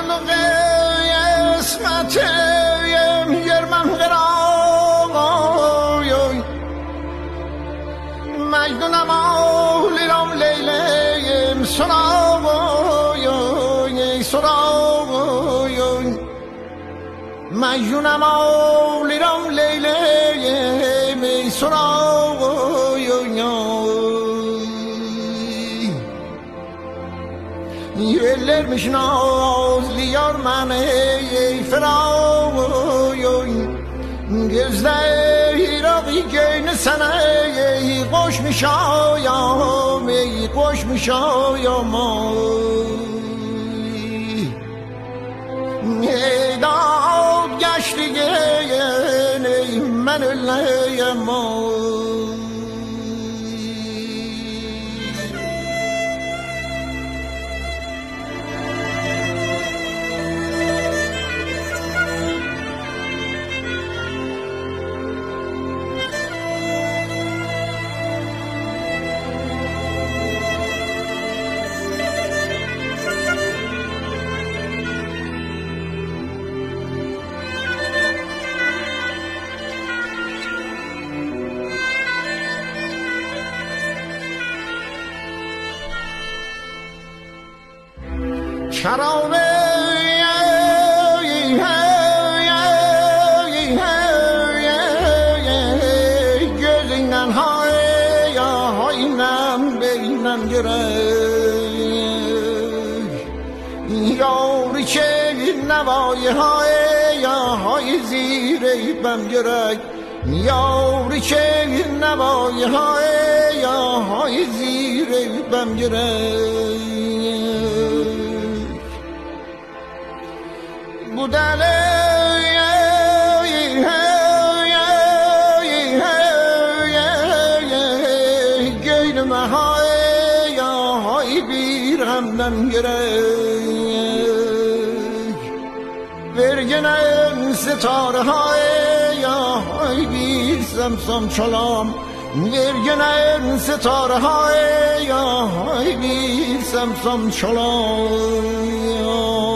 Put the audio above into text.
مجنونم آلیرم لیلی می سراغ یلر میشناز لیار من فراغ gözleri gönlü sana koşmuş ayağım koşmuş ayağım dağ geçti geleyim ben öleyim شراب gözünden haynem beynem gerek yavru çevir nevayı hay zireybem gerek yavru çevir nevayı hay zireybem gerek bu deli gönlüme hay bir hemden gerek vergenen sitar hay bir semsam çalam vergenen sitar hay bir semsam çalam